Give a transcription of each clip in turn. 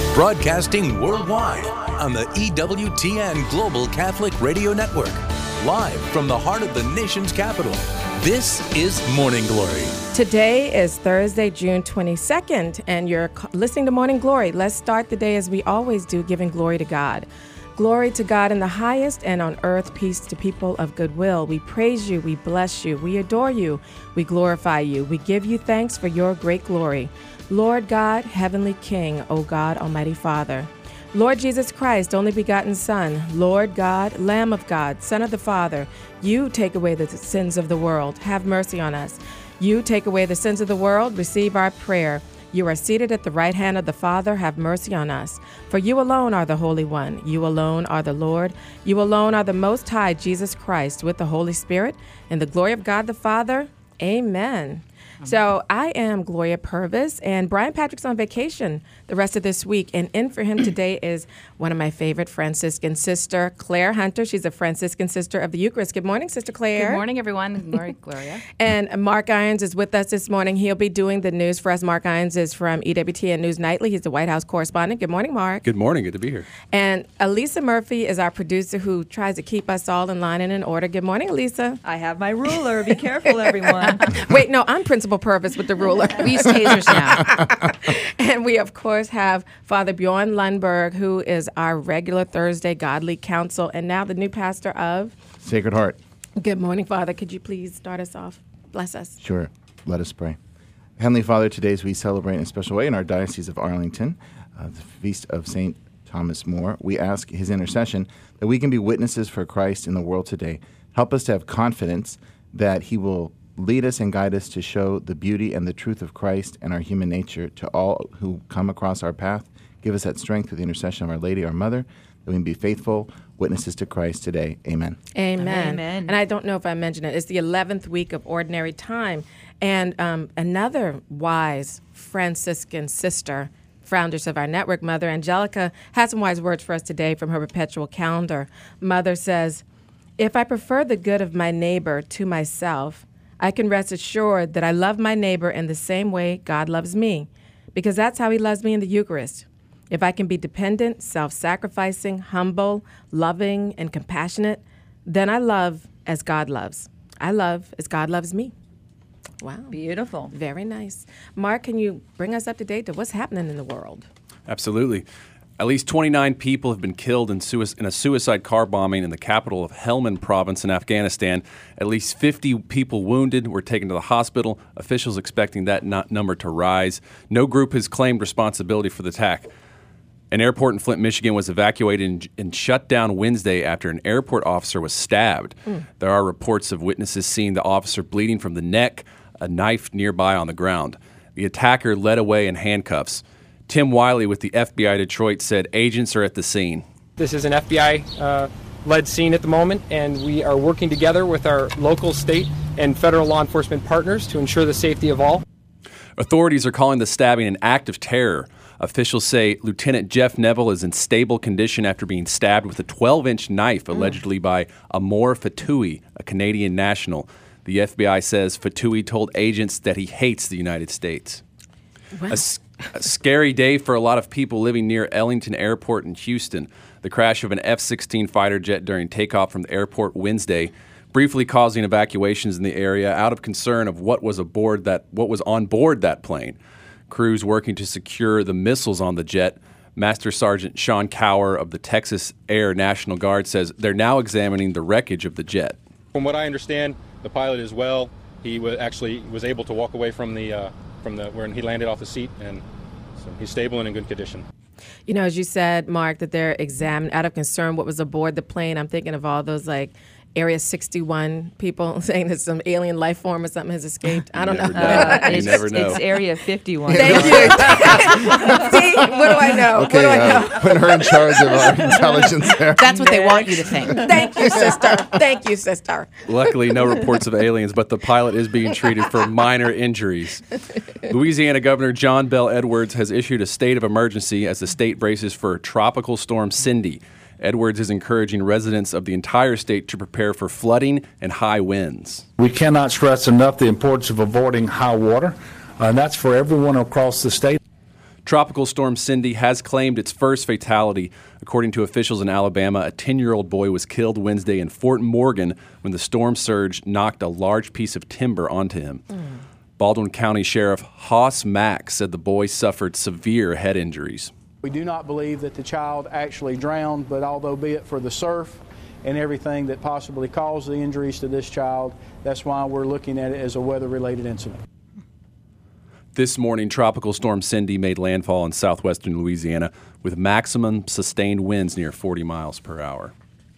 Broadcasting worldwide on the EWTN Global Catholic Radio Network. Live from the heart of the nation's capital. This is Morning Glory. Today is Thursday, June 22nd, and you're listening to Morning Glory. Let's start the day as we always do, giving glory to God. Glory to God in the highest, and on earth peace to people of goodwill. We praise you, we bless you, we adore you, we glorify you. We give you thanks for your great glory. Lord God, Heavenly King, O God, Almighty Father. Lord Jesus Christ, only begotten Son, Lord God, Lamb of God, Son of the Father, you take away the sins of the world. Have mercy on us. You take away the sins of the world. Receive our prayer. You are seated at the right hand of the Father. Have mercy on us. For you alone are the Holy One. You alone are the Lord. You alone are the Most High, Jesus Christ, with the Holy Spirit. In the glory of God the Father. Amen. So I am Gloria Purvis, and Brian Patrick's on vacation the rest of this week. And in for him today is one of my favorite Franciscan sister, Claire Hunter. She's a Franciscan sister of the Eucharist. Good morning, Sister Claire. Good morning, everyone. Good morning, Gloria. And Mark Irons is with us this morning. He'll be doing the news for us. Mark Irons is from EWTN News Nightly. He's the White House correspondent. Good morning, Mark. Good morning. Good to be here. And Elisa Murphy is our producer who tries to keep us all in line and in order. Good morning, Elisa. I have my ruler. Be careful, everyone. Wait, no, I'm Principal Purvis with the ruler. We use tasers now. And we, of course, have Father Bjorn Lundberg, who is our regular Thursday Godly Counsel, and now the new pastor of Sacred Heart. Good morning, Father. Could you please start us off? Bless us. Sure. Let us pray. Heavenly Father, today as we celebrate in a special way in our Diocese of Arlington, the feast of St. Thomas More, we ask his intercession that we can be witnesses for Christ in the world today. Help us to have confidence that he will lead us and guide us to show the beauty and the truth of Christ and our human nature to all who come across our path. Give us that strength through the intercession of Our Lady, our Mother, that we can be faithful witnesses to Christ today. Amen. Amen. Amen. And I don't know if I mentioned it. It's the 11th week of Ordinary Time. And another wise Franciscan sister, founders of our network, Mother Angelica, has some wise words for us today from her perpetual calendar. Mother says, "If I prefer the good of my neighbor to myself, I can rest assured that I love my neighbor in the same way God loves me, because that's how he loves me in the Eucharist. If I can be dependent, self-sacrificing, humble, loving, and compassionate, then I love as God loves. I love as God loves me." Wow. Beautiful. Very nice. Mark, can you bring us up to date to what's happening in the world? Absolutely. At least 29 people have been killed in a suicide car bombing in the capital of Helmand province in Afghanistan. At least 50 people wounded were taken to the hospital. Officials expecting that number to rise. No group has claimed responsibility for the attack. An airport in Flint, Michigan was evacuated and shut down Wednesday after an airport officer was stabbed. There are reports of witnesses seeing the officer bleeding from the neck, a knife nearby on the ground. The attacker led away in handcuffs. Tim Wiley with the FBI Detroit said agents are at the scene. This is an FBI-led scene at the moment, and we are working together with our local, state, and federal law enforcement partners to ensure the safety of all. Authorities are calling the stabbing an act of terror. Officials say Lieutenant Jeff Neville is in stable condition after being stabbed with a 12-inch knife, allegedly by Amor Fatoui, a Canadian national. The FBI says Fatoui told agents that he hates the United States. Wow. A scary day for a lot of people living near Ellington Airport in Houston. The crash of an F-16 fighter jet during takeoff from the airport Wednesday, briefly causing evacuations in the area out of concern of what was on board that plane. Crews working to secure the missiles on the jet. Master Sergeant Sean Cower of the Texas Air National Guard says they're now examining the wreckage of the jet. From what I understand, the pilot is well. He was able to walk away from when he landed off the seat, and so he's stable and in good condition. You know, as you said, Mark, that they're examining out of concern what was aboard the plane. I'm thinking of all those Area 61 people saying that some alien life form or something has escaped. I don't know. You never know. It's Area 51. Thank you. See, what do I know? Okay, what do I know? put her in charge of our intelligence there. That's what they want you to think. Thank you, sister. Thank you, sister. Luckily, no reports of aliens, but the pilot is being treated for minor injuries. Louisiana Governor John Bel Edwards has issued a state of emergency as the state braces for Tropical Storm Cindy. Edwards is encouraging residents of the entire state to prepare for flooding and high winds. We cannot stress enough the importance of avoiding high water, and that's for everyone across the state. Tropical Storm Cindy has claimed its first fatality. According to officials in Alabama, a 10-year-old boy was killed Wednesday in Fort Morgan when the storm surge knocked a large piece of timber onto him. Baldwin County Sheriff Hoss Mack said the boy suffered severe head injuries. We do not believe that the child actually drowned, but although be it for the surf and everything that possibly caused the injuries to this child, that's why we're looking at it as a weather-related incident. This morning, Tropical Storm Cindy made landfall in southwestern Louisiana with maximum sustained winds near 40 miles per hour.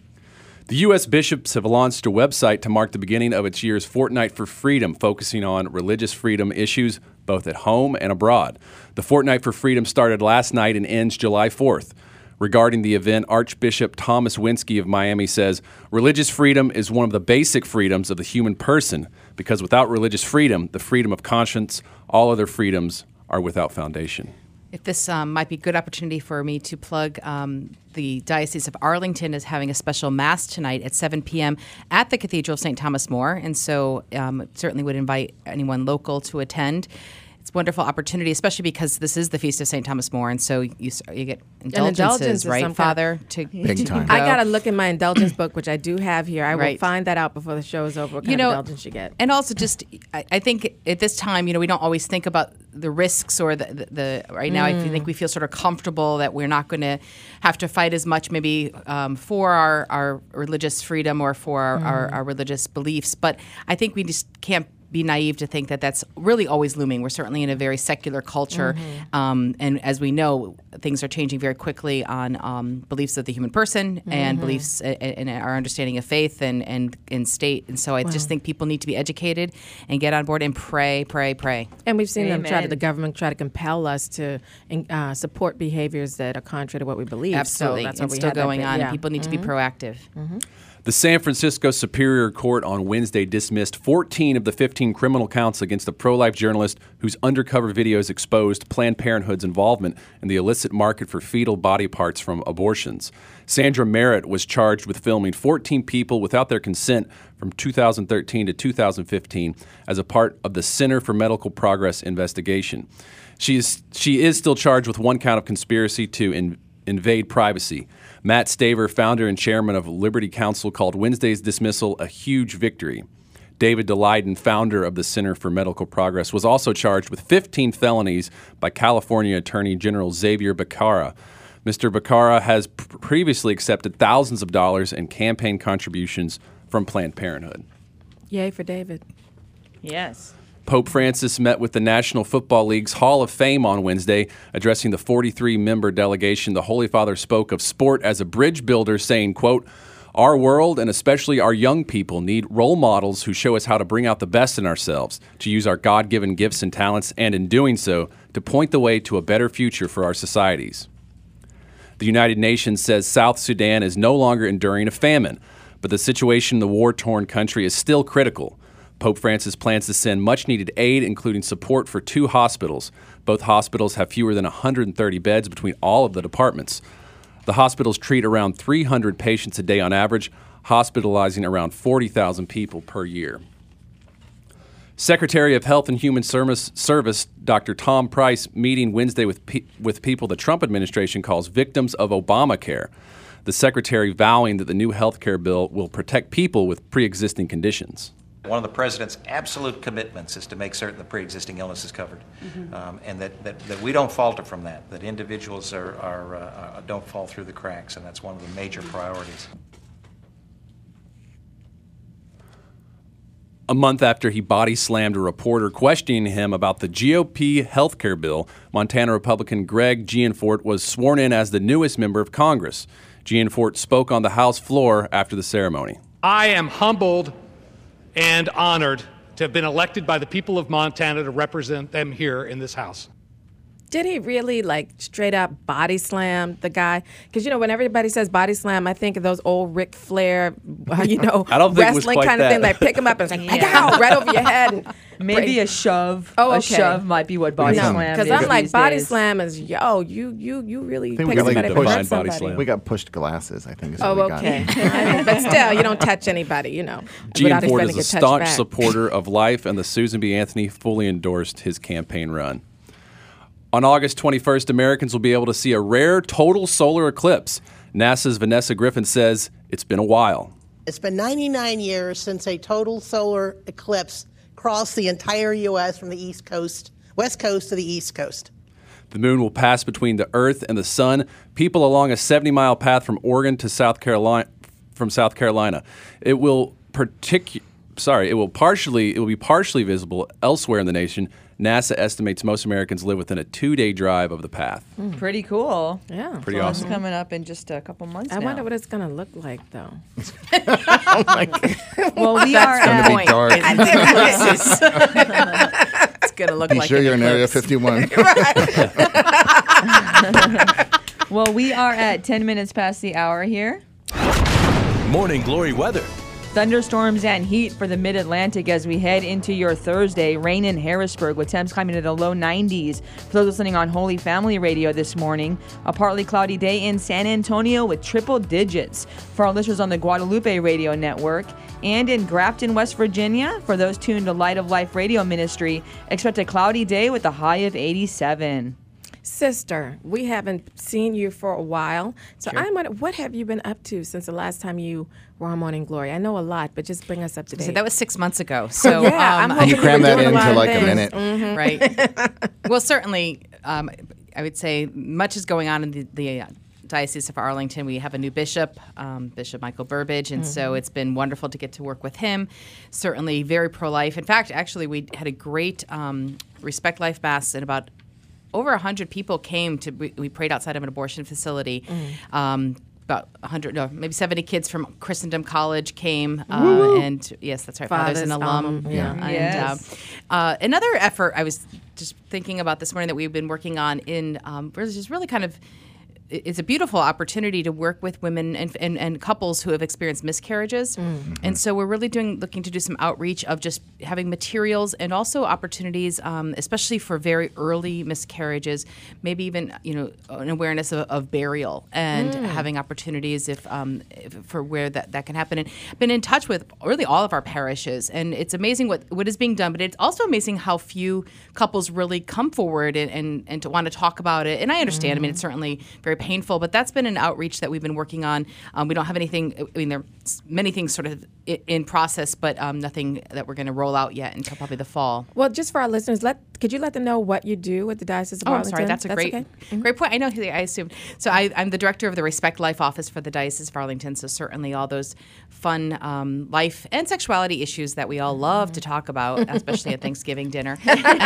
The U.S. bishops have launched a website to mark the beginning of its year's Fortnight for Freedom, focusing on religious freedom issues both at home and abroad. The Fortnight for Freedom started last night and ends July 4th. Regarding the event, Archbishop Thomas Winsky of Miami says, religious freedom is one of the basic freedoms of the human person, because without religious freedom, the freedom of conscience, all other freedoms are without foundation. If this might be a good opportunity for me to plug the Diocese of Arlington is having a special Mass tonight at 7 p.m. at the Cathedral of St. Thomas More, and so certainly would invite anyone local to attend. It's a wonderful opportunity, especially because this is the Feast of St. Thomas More, and so you get indulgences, right, Father? Big time. I got to look in my indulgence book, which I do have here. I will find that out before the show is over, what kind of indulgence you get. And also just, I think at this time, we don't always think about the risks or the right now, I think we feel sort of comfortable that we're not going to have to fight as much maybe for our religious freedom or for our religious beliefs. But I think we just can't be naive to think that that's really always looming. We're certainly in a very secular culture, and as we know, things are changing very quickly on beliefs of the human person and beliefs in our understanding of faith and in state. And so I just think people need to be educated and get on board and pray. And we've seen the government try to compel us to support behaviors that are contrary to what we believe. Absolutely. So that's what it's still going on, and people need to be proactive. The San Francisco Superior Court on Wednesday dismissed 14 of the 15 criminal counts against a pro-life journalist whose undercover videos exposed Planned Parenthood's involvement in the illicit market for fetal body parts from abortions. Sandra Merritt was charged with filming 14 people without their consent from 2013 to 2015 as a part of the Center for Medical Progress investigation. She is still charged with one count of conspiracy to invade privacy. Matt Staver, founder and chairman of Liberty Counsel, called Wednesday's dismissal a huge victory. David DeLayden, founder of the Center for Medical Progress, was also charged with 15 felonies by California Attorney General Xavier Becerra. Mr. Becerra has previously accepted thousands of dollars in campaign contributions from Planned Parenthood. Yay for David. Yes. Pope Francis met with the National Football League's Hall of Fame on Wednesday. Addressing the 43-member delegation, the Holy Father spoke of sport as a bridge builder, saying, quote, "Our world, and especially our young people, need role models who show us how to bring out the best in ourselves, to use our God-given gifts and talents, and in doing so, to point the way to a better future for our societies." The United Nations says South Sudan is no longer enduring a famine, but the situation in the war-torn country is still critical. Pope Francis plans to send much-needed aid, including support for 2 hospitals. Both hospitals have fewer than 130 beds between all of the departments. The hospitals treat around 300 patients a day on average, hospitalizing around 40,000 people per year. Secretary of Health and Human Service Dr. Tom Price meeting Wednesday with people the Trump administration calls victims of Obamacare. The secretary vowing that the new health care bill will protect people with pre-existing conditions. One of the president's absolute commitments is to make certain the pre-existing illness is covered, and that we don't falter from that individuals don't fall through the cracks, and that's one of the major priorities. A month after he body slammed a reporter questioning him about the GOP health care bill, Montana Republican Greg Gianforte was sworn in as the newest member of Congress. Gianforte spoke on the House floor after the ceremony. I am humbled and honored to have been elected by the people of Montana to represent them here in this House. Did he really, straight up body slam the guy? Because, when everybody says body slam, I think of those old Ric Flair, I don't think wrestling kind of thing. Like, pick him up and it's like, pow, right over your head. And maybe a shove. Oh, okay. A shove might be what body slam is. Because I'm like, body days. slam is, you really pick got somebody pushed up somebody. slam. We got pushed glasses, I think. Is what we got. Okay. But still, you don't touch anybody, without Gianforte is a staunch back. supporter of life, and the Susan B. Anthony fully endorsed his campaign run. On August 21st, Americans will be able to see a rare total solar eclipse. NASA's Vanessa Griffin says it's been a while. It's been 99 years since a total solar eclipse crossed the entire U.S. from the west coast to the east coast. The moon will pass between the Earth and the Sun. People along a 70-mile path from Oregon to South Carolina. It will be partially visible elsewhere in the nation. NASA estimates most Americans live within a 2-day drive of the path. Pretty cool. Yeah. Pretty so awesome. It's coming up in just a couple months I now. wonder what it's going to look like, though. Oh my God. Well, we are It's going to be dark. It's going to look Be like sure an you're in Area eclipse. 51. Well, we are at 10 minutes past the hour here. Morning Glory weather. Thunderstorms and heat for the mid-Atlantic as we head into your Thursday. Rain in Harrisburg with temps climbing to the low 90s. For those listening on Holy Family Radio this morning, a partly cloudy day in San Antonio with triple digits. For our listeners on the Guadalupe Radio Network and in Grafton, West Virginia, for those tuned to Light of Life Radio Ministry, expect a cloudy day with a high of 87. Sister, we haven't seen you for a while. So Sure. I'm wondering, what have you been up to since the last time you were on Morning Glory? I know a lot, but just bring us up to date. So that was 6 months ago. So yeah, I'm Can hoping you cram were that doing a lot into of like a things. minute? Mhm. Right. Well, certainly, I would say much is going on in the Diocese of Arlington. We have a new bishop, Bishop Michael Burbidge, and so it's been wonderful to get to work with him. Certainly very pro-life. In fact, actually, we had a great Respect Life Mass, and about over 100 people came to. We prayed outside of an abortion facility. About 100, no, maybe 70 kids from Christendom College came, and yes, that's right, Father's an alum. Yeah. Yes. And another effort I was just thinking about this morning that we've been working on in just really kind of. It's a beautiful opportunity to work with women and couples who have experienced miscarriages. And so we're really looking to do some outreach of just having materials and also opportunities, especially for very early miscarriages, maybe even, an awareness of burial and having opportunities if for where that can happen. And I've been in touch with really all of our parishes, and it's amazing what is being done, but it's also amazing how few couples really come forward and to want to talk about it. And I understand, I mean, it's certainly very painful, but that's been an outreach that we've been working on. We don't have anything, I mean, there's many things sort of in process, but nothing that we're going to roll out yet until probably the fall. Well, just for our listeners, could you let them know what you do with the Diocese of Arlington? I'm sorry, that's a great point. I know, I assumed. So I'm the director of the Respect Life Office for the Diocese of Arlington, so certainly all those fun life and sexuality issues that we all love to talk about, especially at Thanksgiving dinner.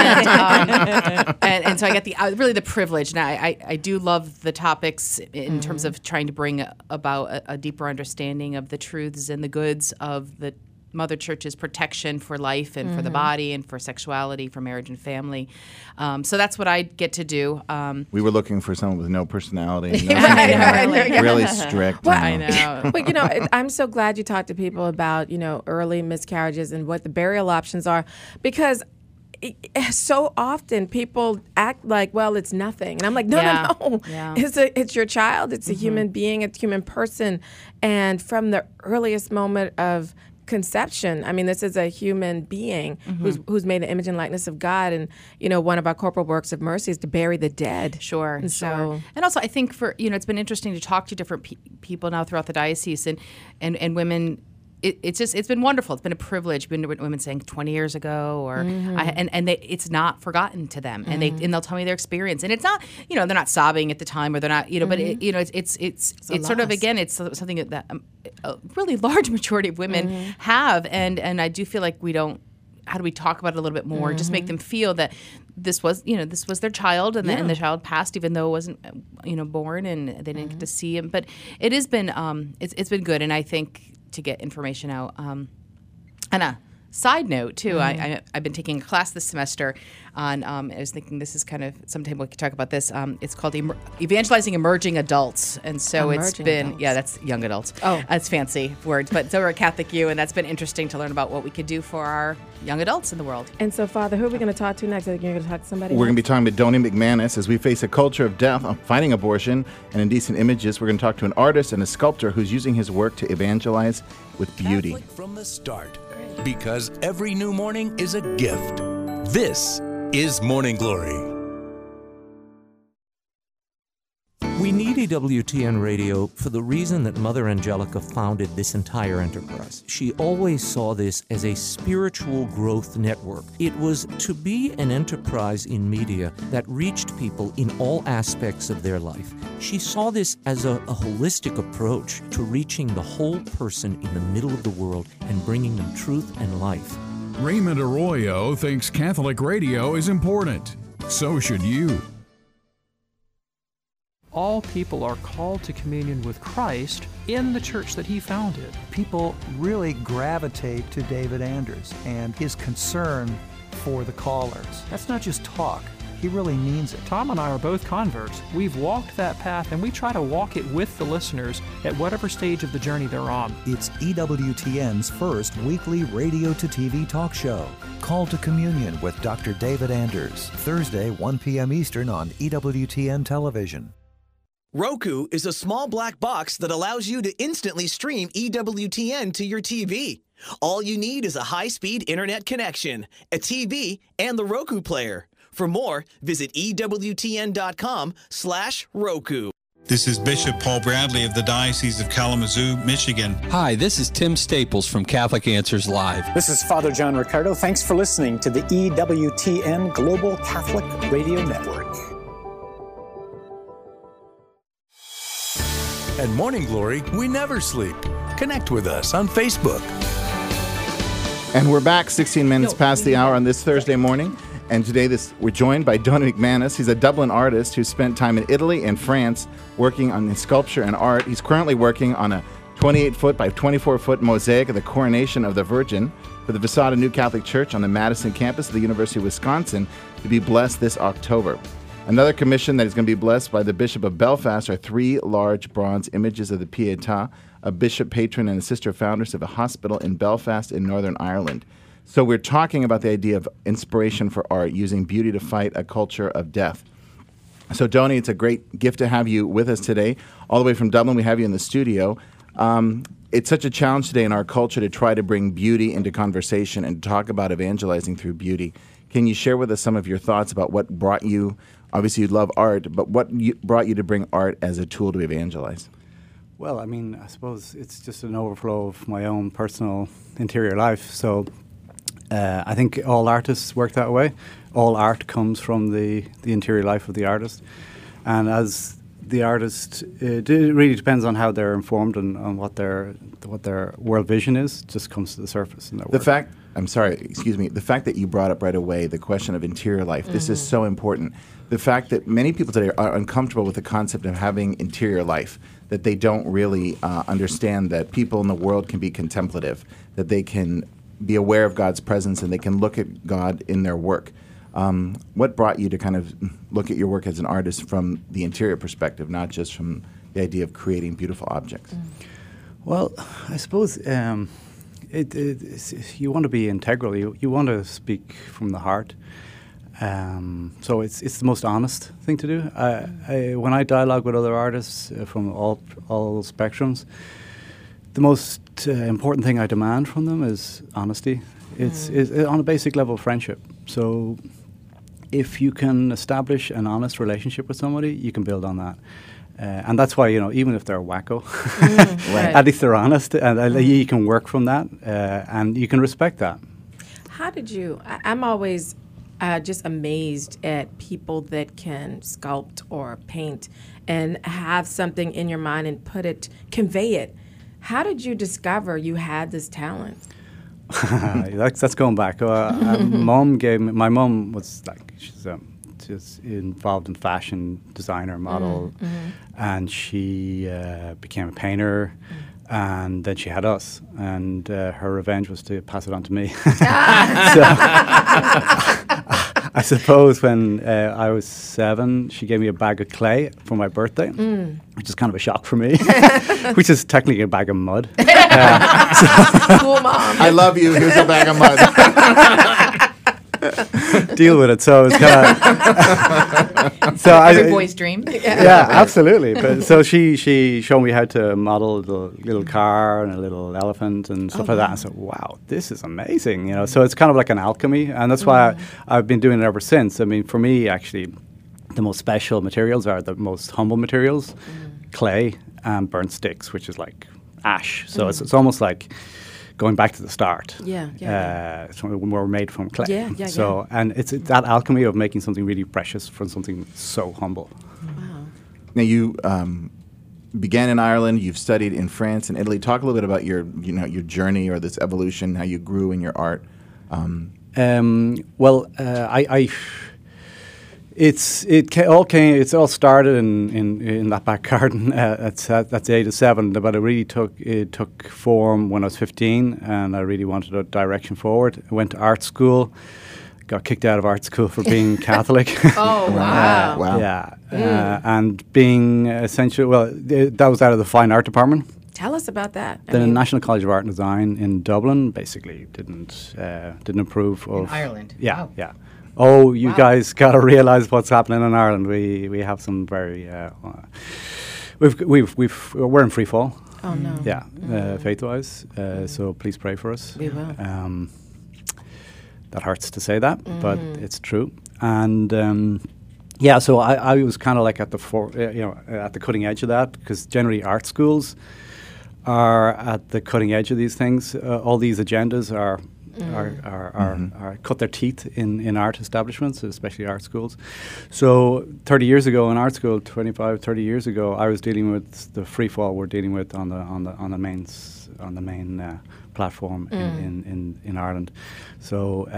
And so I get really the privilege, and I do love the topics in terms of trying to bring about a deeper understanding of the truths and the goods of the Mother Church's protection for life and for the body and for sexuality, for marriage and family. So that's what I get to do. We were looking for someone with no personality, really strict. Well, I know. But, I'm so glad you talked to people about, early miscarriages and what the burial options are, because so often people act like, well, it's nothing. And I'm like, no. Yeah. It's your child. It's a human being. It's a human person. And from the earliest moment of conception, I mean, this is a human being who's made an image and likeness of God. And, one of our corporal works of mercy is to bury the dead. Sure. And also, I think it's been interesting to talk to different people now throughout the diocese and women. It's been wonderful. It's been a privilege. Been women saying 20 years ago, or it's not forgotten to them, and they'll tell me their experience, and it's not they're not sobbing at the time, or they're not but it's sort of, again, it's something that a really large majority of women have, and I do feel like we don't. How do we talk about it a little bit more? Just make them feel that this was their child, and the child passed even though it wasn't born, and they didn't get to see him. But it has been it's been good, and I think to get information out. And a side note too, I've been taking a class this semester on. I was thinking this is kind of sometime we could talk about this. It's called Evangelizing Emerging Adults, and so it's been that's young adults. Oh, that's fancy words, but so we're at Catholic U, and that's been interesting to learn about what we could do for our young adults in the world. And so, Father, who are we going to talk to next? Are you going to talk to somebody? We're going to be talking to Donnie McManus as we face a culture of death, fighting abortion, and indecent images. We're going to talk to an artist and a sculptor who's using his work to evangelize with beauty. Catholic from the start, because every new morning is a gift. This is Morning Glory. We need EWTN Radio for the reason that Mother Angelica founded this entire enterprise. She always saw this as a spiritual growth network. It was to be an enterprise in media that reached people in all aspects of their life. She saw this as a holistic approach to reaching the whole person in the middle of the world and bringing them truth and life. Raymond Arroyo thinks Catholic radio is important. So should you. All people are called to communion with Christ in the church that he founded. People really gravitate to David Anders and his concern for the callers. That's not just talk. He really means it. Tom and I are both converts. We've walked that path, and we try to walk it with the listeners at whatever stage of the journey they're on. It's EWTN's first weekly radio to TV talk show. Call to Communion with Dr. David Anders, Thursday, 1 p.m. Eastern on EWTN Television. Roku is a small black box that allows you to instantly stream EWTN to your TV. All you need is a high-speed internet connection, a TV, and the Roku player. For more, visit EWTN.com/Roku. This is Bishop Paul Bradley of the Diocese of Kalamazoo, Michigan. Hi, this is Tim Staples from Catholic Answers Live. This is Father John Ricardo. Thanks for listening to the EWTN Global Catholic Radio Network. At Morning Glory, we never sleep. Connect with us on Facebook. And we're back 16 minutes past the hour on this Thursday morning. And today we're joined by Donny McManus. He's a Dublin artist who spent time in Italy and France working on sculpture and art. He's currently working on a 28-foot by 24-foot mosaic of the Coronation of the Virgin for the Visada New Catholic Church on the Madison campus of the University of Wisconsin to be blessed this October. Another commission that is going to be blessed by the Bishop of Belfast are 3 large bronze images of the Pietà, a bishop patron and a sister founders of a hospital in Belfast in Northern Ireland. So we're talking about the idea of inspiration for art, using beauty to fight a culture of death. So, Donny, it's a great gift to have you with us today. All the way from Dublin, we have you in the studio. It's such a challenge today in our culture to try to bring beauty into conversation and talk about evangelizing through beauty. Can you share with us some of your thoughts about what brought you, obviously you love art, but what brought you to bring art as a tool to evangelize? Well, I mean, I suppose it's just an overflow of my own personal interior life. So I think all artists work that way. All art comes from the interior life of the artist. And as the artist, it really depends on how they're informed and on what their world vision is. It just comes to the surface in their work. The fact that you brought up right away the question of interior life, this is so important. The fact that many people today are uncomfortable with the concept of having interior life, that they don't really understand that people in the world can be contemplative, that they can be aware of God's presence and they can look at God in their work. What brought you to kind of look at your work as an artist from the interior perspective, not just from the idea of creating beautiful objects? Well, I suppose you want to be integral. You want to speak from the heart. So it's the most honest thing to do. When I dialogue with other artists from all spectrums, the most important thing I demand from them is honesty. It's on a basic level of friendship. So if you can establish an honest relationship with somebody, you can build on that. And that's why, even if they're wacko, at least they're honest, and you can work from that, and you can respect that. How did you, I'm always just amazed at people that can sculpt or paint and have something in your mind and convey it. How did you discover you had this talent? That's going back. My mom was she's involved in fashion, designer, model, and she became a painter, and then she had us, and her revenge was to pass it on to me. I suppose when I was 7, she gave me a bag of clay for my birthday, which is kind of a shock for me, which is technically a bag of mud. Cool mom. I love you. Here's a bag of mud. Deal with it. So it's kind of every boy's dream. Yeah, absolutely. But so she showed me how to model the little car and a little elephant and stuff like that. And I said, wow, this is amazing. So it's kind of like an alchemy, and that's why I've been doing it ever since. I mean, for me, actually, the most special materials are the most humble materials, clay and burnt sticks, which is like ash. So it's almost like going back to the start. So we're made from clay. And it's that alchemy of making something really precious from something so humble. Wow. Now you began in Ireland. You've studied in France and Italy. Talk a little bit about your journey or this evolution, how you grew in your art. It all started in that back garden at the age of 7, but it took form when I was 15, and I really wanted a direction forward. I went to art school, got kicked out of art school for being Catholic. Oh, wow. Wow. Yeah, and being that was out of the fine art department. Tell us about that. The National College of Art and Design in Dublin basically didn't approve of in Ireland. Yeah, Wow. yeah. Oh, you guys got to realize what's happening in Ireland. We have some very we're in free fall. Oh no. Yeah, faith-wise. So please pray for us. We will. That hurts to say that, but it's true. And so I was kind of like at the cutting edge of that, because generally art schools are at the cutting edge of these things. All these agendas are cut their teeth in art establishments, especially art schools. So 30 years ago in art school, 25, 30 years ago, I was dealing with the free fall we're dealing with on the main platform in Ireland. So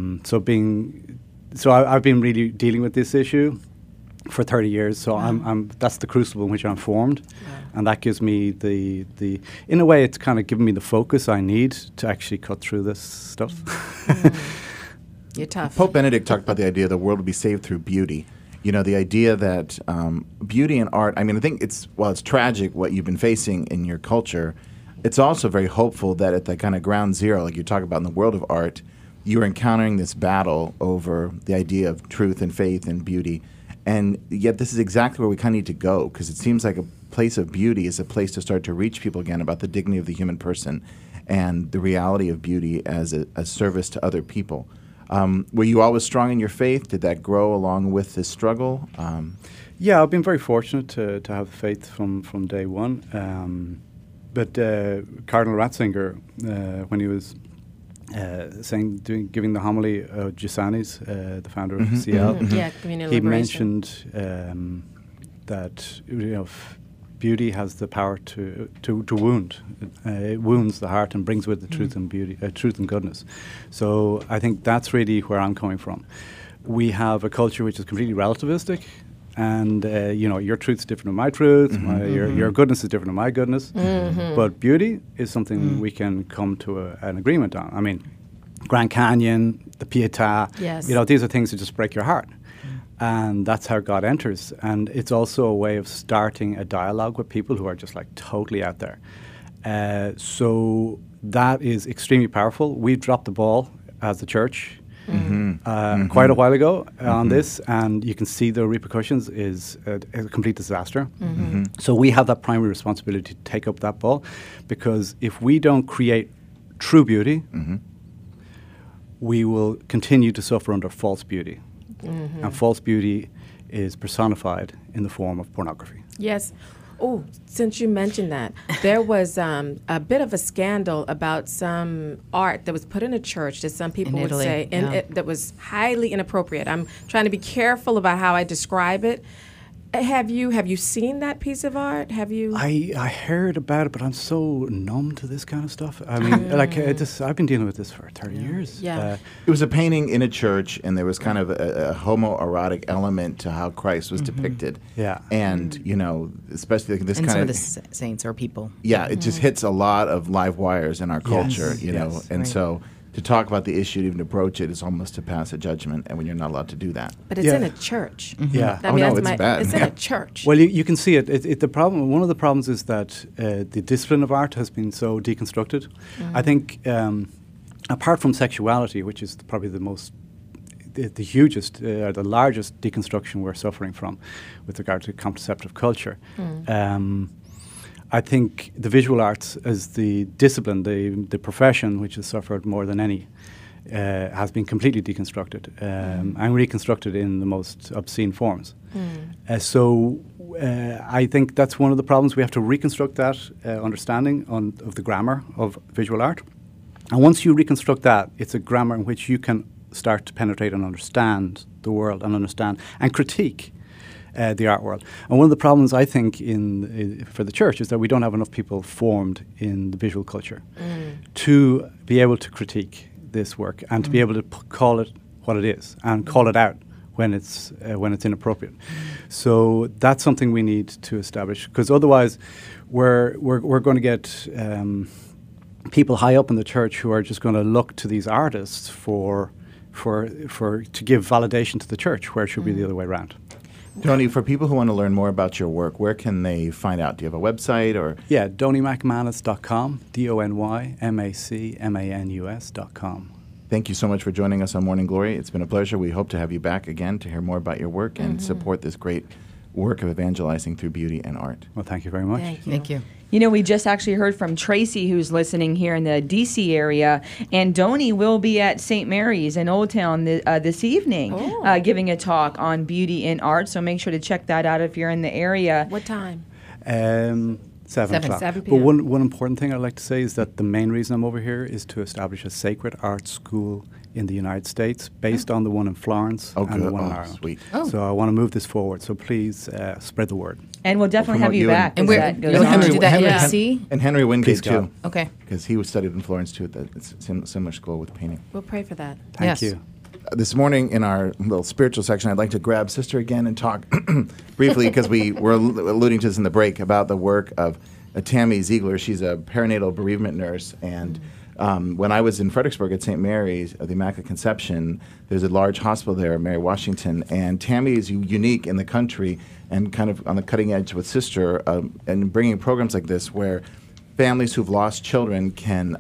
I've been really dealing with this issue for 30 years. So that's the crucible in which I'm formed. And that gives me in a way, it's kind of given me the focus I need to actually cut through this stuff. You're tough. Pope Benedict talked about the idea the world will be saved through beauty. You know, the idea that beauty and art, I mean, I think it's tragic what you've been facing in your culture, it's also very hopeful that at the kind of ground zero, like you talk about in the world of art, you're encountering this battle over the idea of truth and faith and beauty. And yet this is exactly where we kind of need to go, because it seems like a place of beauty is a place to start to reach people again about the dignity of the human person and the reality of beauty as a service to other people. Were you always strong in your faith? Did that grow along with this struggle? Yeah, I've been very fortunate to have faith from day one. But Cardinal Ratzinger, when he was giving the homily of Giussani's, the founder of CL, he mentioned that beauty has the power to wound. It wounds the heart and brings with it truth and beauty, truth and goodness. So I think that's really where I'm coming from. We have a culture which is completely relativistic. And, your truth's different than my truth. Your goodness is different than my goodness. But beauty is something we can come to an agreement on. I mean, Grand Canyon, the Pietà, these are things that just break your heart. And that's how God enters. And it's also a way of starting a dialogue with people who are just like totally out there. So that is extremely powerful. We've dropped the ball as the church. Quite a while ago on this, and you can see the repercussions is a complete disaster. So we have that primary responsibility to take up that ball, because if we don't create true beauty, we will continue to suffer under false beauty. And false beauty is personified in the form of pornography. Yes. Oh, since you mentioned that, there was a bit of a scandal about some art that was put in a church that some people would say that was highly inappropriate. I'm trying to be careful about how I describe it. Have you seen that piece of art? Have you? I heard about it, but I'm so numb to this kind of stuff. I mean, I've been dealing with this for 30 years. Yeah. It was a painting in a church, and there was kind of a homoerotic element to how Christ was depicted. Yeah. And, especially this kind some of... the saints or people. Yeah, it just hits a lot of live wires in our culture, and right. So... to talk about the issue, even to broach it, is almost to pass a judgment, and when you're not allowed to do that. But it's in a church. Yeah. It's bad. It's in a church. Well, you can see it. The problem. One of the problems is that the discipline of art has been so deconstructed. I think, apart from sexuality, which is probably the hugest, the largest deconstruction we're suffering from, with regard to contraceptive culture. I think the visual arts as the discipline, the profession which has suffered more than any, has been completely deconstructed and reconstructed in the most obscene forms. So I think that's one of the problems. We have to reconstruct that understanding of the grammar of visual art. And once you reconstruct that, it's a grammar in which you can start to penetrate and understand the world and understand and critique the art world. And one of the problems, I think, for the church is that we don't have enough people formed in the visual culture to be able to critique this work and to be able to call it what it is and call it out when it's inappropriate. So that's something we need to establish, because otherwise we're going to get people high up in the church who are just going to look to these artists to give validation to the church, where it should be the other way around. Tony, for people who want to learn more about your work, where can they find out? Do you have a website? Or Yeah, DonyMacManus.com, DonyMacManus.com. Thank you so much for joining us on Morning Glory. It's been a pleasure. We hope to have you back again to hear more about your work and support this great work of evangelizing through beauty and art. Well, thank you very much. Thank you. You know, we just actually heard from Tracy, who's listening here in the D.C. area, and Dony will be at St. Mary's in Old Town this evening giving a talk on beauty and art, so make sure to check that out if you're in the area. What time? 7 o'clock. 7 But p.m. one important thing I'd like to say is that the main reason I'm over here is to establish a sacred art school in the United States based on the one in Florence and the one in Ireland. Sweet. So I want to move this forward, so please spread the word. And we'll definitely have you back. And we're looking to do that in D.C.? And Henry Wingate, too. Okay. Because he was studied in Florence, too, at the similar school with painting. We'll pray for that. Thank you. This morning in our little spiritual section, I'd like to grab Sister again and talk briefly, because we were alluding to this in the break, about the work of Tammy Ziegler. She's a perinatal bereavement nurse, and when I was in Fredericksburg at St. Mary's, the Immaculate Conception, there's a large hospital there, Mary Washington, and Tammy is unique in the country and kind of on the cutting edge with Sister, and bringing programs like this where families who've lost children can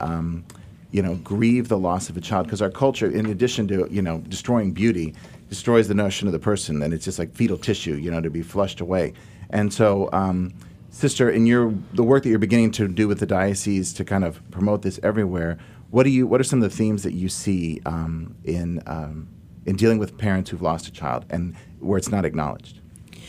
grieve the loss of a child, because our culture, in addition to, destroying beauty, destroys the notion of the person, and it's just like fetal tissue, to be flushed away. And so, Sister, in the work that you're beginning to do with the diocese to kind of promote this everywhere, what are some of the themes that you see in dealing with parents who've lost a child and where it's not acknowledged?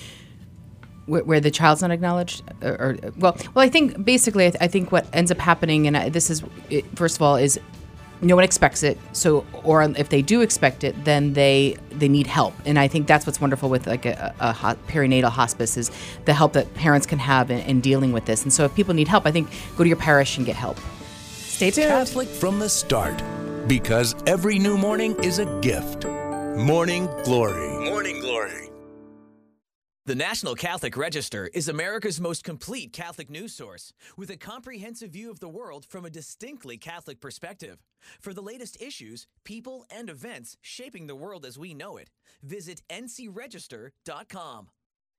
Where the child's not acknowledged, well, I think basically, I think what ends up happening, and this is, first of all, is no one expects it. So, or if they do expect it, then they need help. And I think that's what's wonderful with like a perinatal hospice, is the help that parents can have in dealing with this. And so, if people need help, I think go to your parish and get help. Stay tuned. Catholic from the start, because every new morning is a gift. Morning Glory. Morning Glory. The National Catholic Register is America's most complete Catholic news source, with a comprehensive view of the world from a distinctly Catholic perspective. For the latest issues, people, and events shaping the world as we know it, visit ncregister.com.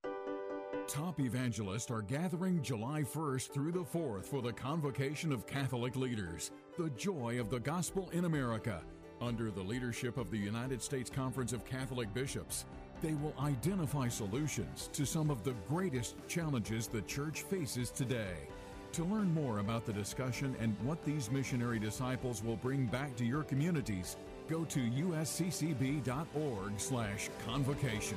Top evangelists are gathering July 1st through the 4th for the Convocation of Catholic Leaders, the joy of the gospel in America. Under the leadership of the United States Conference of Catholic Bishops, they will identify solutions to some of the greatest challenges the Church faces today. To learn more about the discussion and what these missionary disciples will bring back to your communities, go to usccb.org/convocation.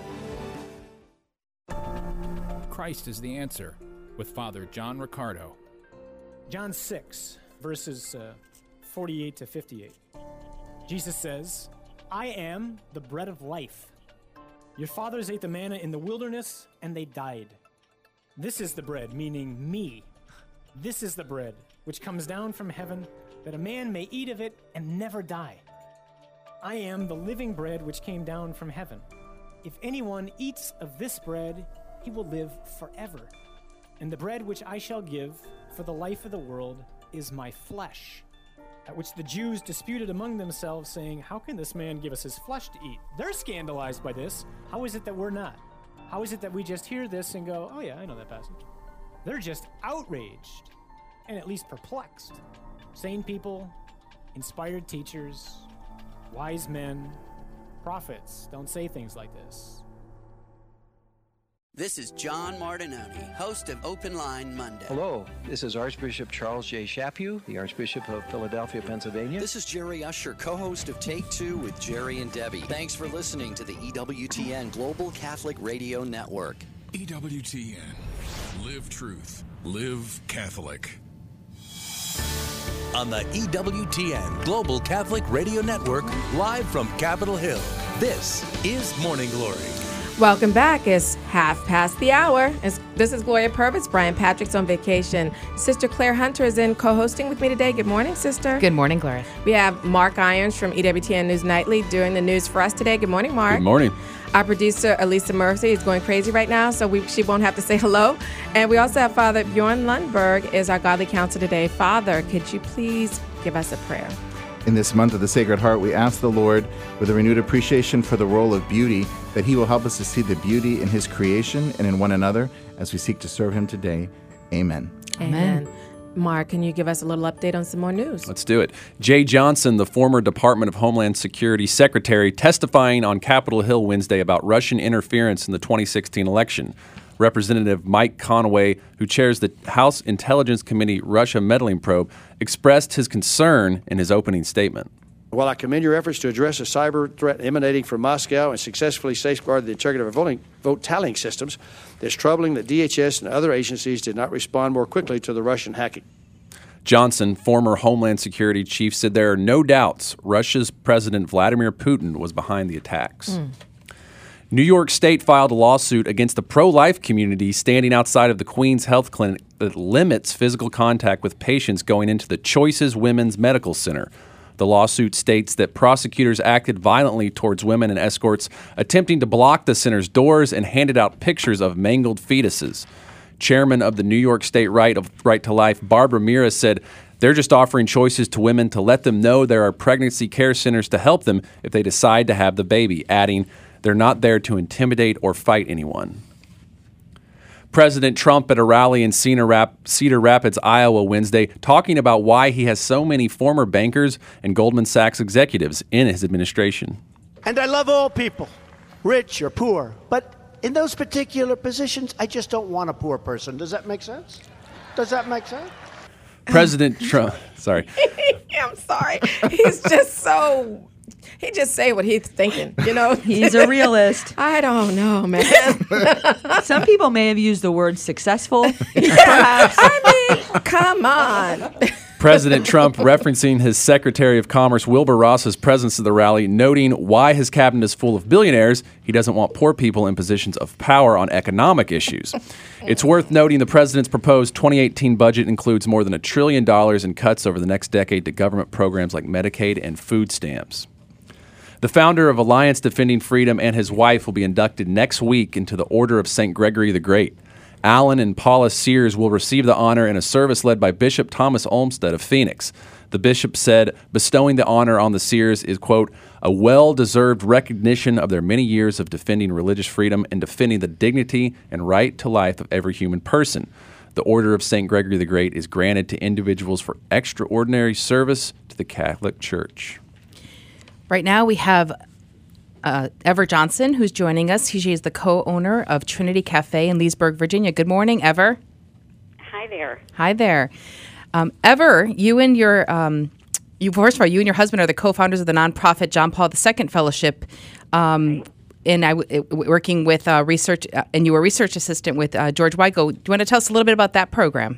Christ is the answer, with Father John Riccardo. John 6, verses 48 to 58. Jesus says, "I am the bread of life. Your fathers ate the manna in the wilderness, and they died. This is the bread," meaning me. "This is the bread which comes down from heaven, that a man may eat of it and never die. I am the living bread which came down from heaven. If anyone eats of this bread, he will live forever. And the bread which I shall give for the life of the world is my flesh." At which the Jews disputed among themselves, saying, "How can this man give us his flesh to eat?" They're scandalized by this. How is it that we're not? How is it that we just hear this and go, "Oh yeah, I know that passage"? They're just outraged and at least perplexed. Sane people, inspired teachers, wise men, prophets don't say things like this. This is John Martinoni, host of Open Line Monday. Hello, this is Archbishop Charles J. Chaput, the Archbishop of Philadelphia, Pennsylvania. This is Jerry Usher, co-host of Take Two with Jerry and Debbie. Thanks for listening to the EWTN Global Catholic Radio Network. EWTN. Live truth. Live Catholic. On the EWTN Global Catholic Radio Network, live from Capitol Hill, this is Morning Glory. Welcome back. It's 1:30. This is Gloria Purvis. Brian Patrick's on vacation. Sister Claire Hunter is in co-hosting with me today. Good morning, sister. Good morning, Gloria. We have Mark Irons from EWTN News Nightly doing the news for us today. Good morning, Mark. Good morning. Our producer, Elisa Murphy, is going crazy right now, so she won't have to say hello. And we also have Father Bjorn Lundberg is our godly counsel today. Father, could you please give us a prayer? In this month of the Sacred Heart, we ask the Lord, with a renewed appreciation for the role of beauty, that He will help us to see the beauty in His creation and in one another as we seek to serve Him today. Amen. Amen. Mark, can you give us a little update on some more news? Let's do it. Jay Johnson, the former Department of Homeland Security Secretary, testifying on Capitol Hill Wednesday about Russian interference in the 2016 election. Representative Mike Conaway, who chairs the House Intelligence Committee Russia meddling probe, expressed his concern in his opening statement. While I commend your efforts to address the cyber threat emanating from Moscow and successfully safeguard the integrity of our vote tallying systems, it's troubling that DHS and other agencies did not respond more quickly to the Russian hacking. Johnson, former Homeland Security chief, said there are no doubts Russia's President Vladimir Putin was behind the attacks. New York State filed a lawsuit against the pro-life community standing outside of the Queens Health Clinic that limits physical contact with patients going into the Choices Women's Medical Center. The lawsuit states that prosecutors acted violently towards women and escorts, attempting to block the center's doors and handed out pictures of mangled fetuses. Chairman of the New York State Right to Life, Barbara Mira, said they're just offering choices to women to let them know there are pregnancy care centers to help them if they decide to have the baby, adding, they're not there to intimidate or fight anyone. President Trump at a rally in Cedar Rapids, Iowa, Wednesday, talking about why he has so many former bankers and Goldman Sachs executives in his administration. And I love all people, rich or poor. But in those particular positions, I just don't want a poor person. Does that make sense? Does that make sense? President Trump, sorry. I'm sorry. He's just so... He just say what he's thinking, you know. He's a realist. I don't know, man. Some people may have used the word successful. Perhaps. I mean, come on. President Trump referencing his Secretary of Commerce Wilbur Ross's presence at the rally, noting why his cabinet is full of billionaires. He doesn't want poor people in positions of power on economic issues. It's worth noting the president's proposed 2018 budget includes more than $1 trillion in cuts over the next decade to government programs like Medicaid and food stamps. The founder of Alliance Defending Freedom and his wife will be inducted next week into the Order of St. Gregory the Great. Alan and Paula Sears will receive the honor in a service led by Bishop Thomas Olmsted of Phoenix. The bishop said bestowing the honor on the Sears is, quote, a well-deserved recognition of their many years of defending religious freedom and defending the dignity and right to life of every human person. The Order of St. Gregory the Great is granted to individuals for extraordinary service to the Catholic Church. Right now we have Ever Johnson, who's joining us. She is the co-owner of Trinity Cafe in Leesburg, Virginia. Good morning, Ever. Hi there. Hi there. Ever, you and your first of all, you and your husband are the co-founders of the nonprofit John Paul II Fellowship. Working with research, and you were research assistant with George Weigel. Do you want to tell us a little bit about that program?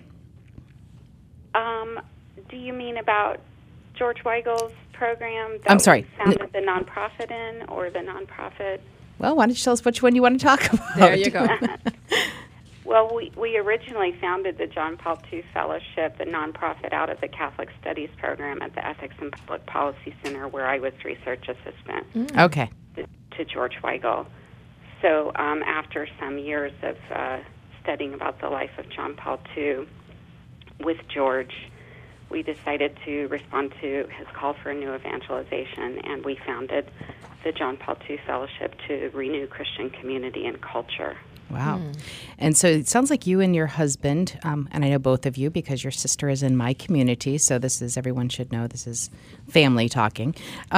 Do you mean about George Weigel's program that I'm sorry. we founded the nonprofit in, or the nonprofit? Well, why don't you tell us which one you want to talk about? There you go. Well, we originally founded the John Paul II Fellowship, the nonprofit, out of the Catholic Studies program at the Ethics and Public Policy Center, where I was research assistant. Okay. To George Weigel. So after some years of studying about the life of John Paul II with George, we decided to respond to his call for a new evangelization, and we founded the John Paul II Fellowship to renew Christian community and culture. Wow. And so it sounds like you and your husband, and I know both of you because your sister is in my community, so this is, everyone should know, this is family talking.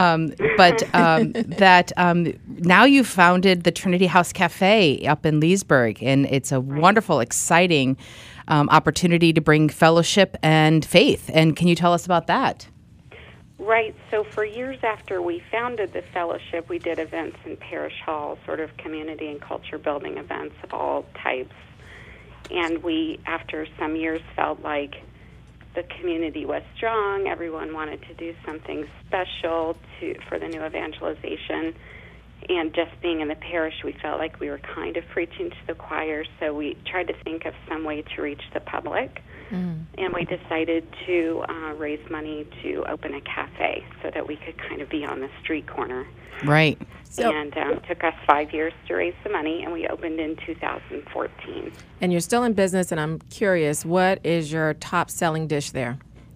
That now you've founded the Trinity House Cafe up in Leesburg, and it's a wonderful, exciting opportunity to bring fellowship and faith. And can you tell us about that? Right. So for years after we founded the fellowship, we did events in parish halls, sort of community and culture building events of all types. And we, after some years, felt like the community was strong. Everyone wanted to do something special for the new evangelization. And just being in the parish, we felt like we were kind of preaching to the choir. So we tried to think of some way to reach the public. And we decided to raise money to open a cafe so that we could kind of be on the street corner. Right. And it took us 5 years to raise the money, and we opened in 2014. And you're still in business, and I'm curious, what is your top-selling dish there?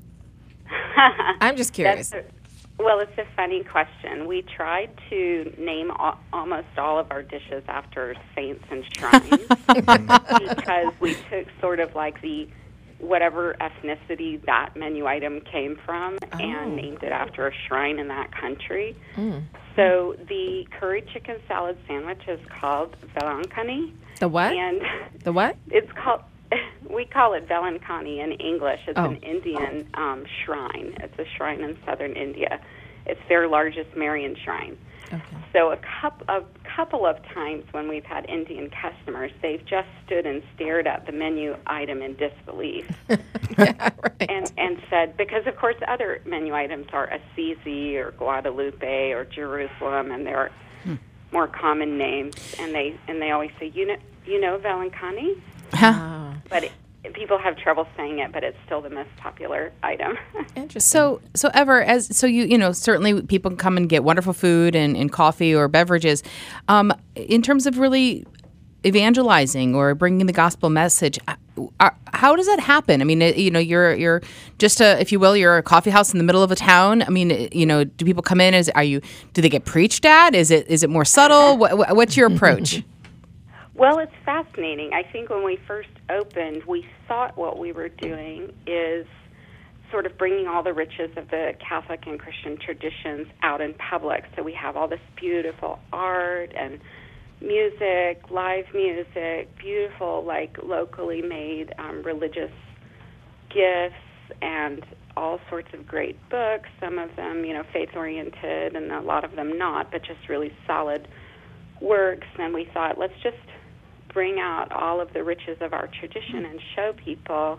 I'm just curious. Well, it's a funny question. We tried to name almost all of our dishes after saints and shrines because we took sort of like the whatever ethnicity that menu item came from and named it after a shrine in that country. So the curry chicken salad sandwich is called Velankani. The what? And the what? It's called, we call it Velankani in English. It's an Indian shrine. It's a shrine in southern India. It's their largest Marian shrine. So a couple of times when we've had Indian customers, they've just stood and stared at the menu item in disbelief. And said, because of course other menu items are Assisi or Guadalupe or Jerusalem, and they're more common names, and they always say, you know Velankani? But people have trouble saying it, but it's still the most popular item. Interesting. So Ever, certainly people can come and get wonderful food and coffee or beverages. In terms of really evangelizing or bringing the gospel message, how does that happen? I mean, you're just if you will, you're a coffee house in the middle of a town. I mean, do people come in? Do they get preached at? Is it more subtle? What's your approach? Well, it's fascinating. I think when we first opened, we thought what we were doing is sort of bringing all the riches of the Catholic and Christian traditions out in public. So we have all this beautiful art and music, live music, beautiful, like locally made religious gifts, and all sorts of great books, some of them, faith-oriented, and a lot of them not, but just really solid works. And we thought, let's just bring out all of the riches of our tradition and show people,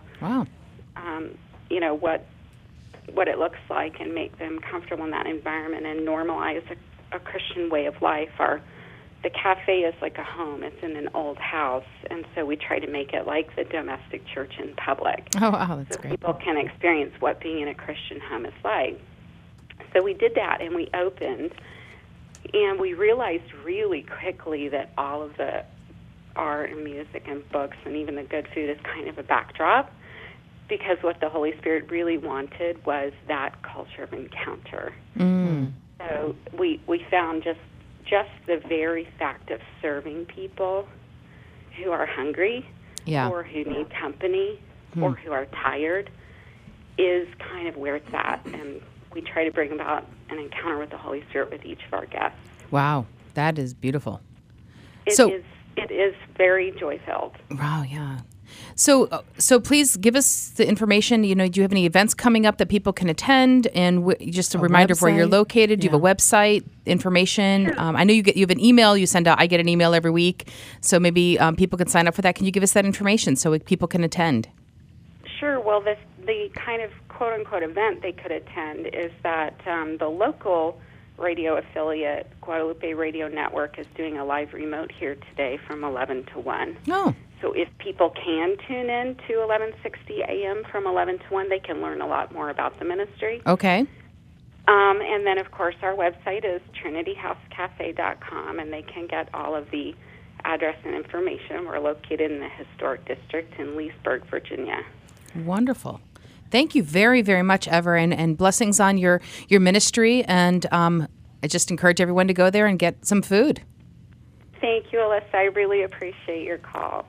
what it looks like, and make them comfortable in that environment and normalize a Christian way of life. The cafe is like a home. It's in an old house, and so we try to make it like the domestic church in public. Oh, wow, that's great. People can experience what being in a Christian home is like. So we did that, and we opened, and we realized really quickly that all of the art and music and books and even the good food is kind of a backdrop, because what the Holy Spirit really wanted was that culture of encounter. So we found just the very fact of serving people who are hungry or who need company or who are tired is kind of where it's at. And we try to bring about an encounter with the Holy Spirit with each of our guests. Wow, that is beautiful. It is very joy-filled. Wow, yeah. So please give us the information. Do you have any events coming up that people can attend? And just a reminder of where you're located. Do you have a website information? Sure. I know you have an email you send out. I get an email every week. So maybe people can sign up for that. Can you give us that information so people can attend? Sure. Well, the kind of quote-unquote event they could attend is that the local radio affiliate, Guadalupe Radio Network, is doing a live remote here today from 11 to 1. Oh. So if people can tune in to 1160 a.m. from 11 to 1, they can learn a lot more about the ministry. Okay. And then, of course, our website is trinityhousecafe.com, and they can get all of the address and information. We're located in the historic district in Leesburg, Virginia. Wonderful. Thank you very, very much, Ever, and blessings on your ministry. And I just encourage everyone to go there and get some food. Thank you, Alyssa. I really appreciate your call.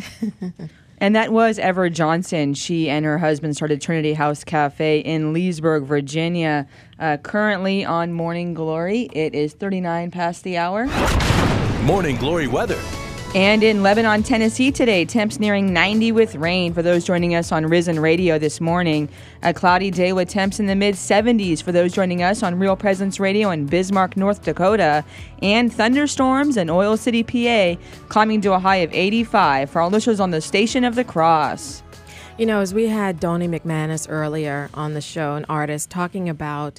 And that was Ever Johnson. She and her husband started Trinity House Cafe in Leesburg, Virginia. Currently on Morning Glory, it is 39 past the hour. Morning Glory weather. And in Lebanon, Tennessee today, temps nearing 90 with rain for those joining us on Risen Radio this morning. A cloudy day with temps in the mid-70s for those joining us on Real Presence Radio in Bismarck, North Dakota. And thunderstorms in Oil City, PA, climbing to a high of 85 for our listeners on the Station of the Cross. You know, as we had Donnie McManus earlier on the show, an artist, talking about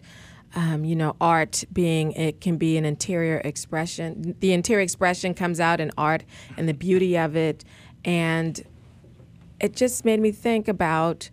art it can be an interior expression. The interior expression comes out in art and the beauty of it. And it just made me think about,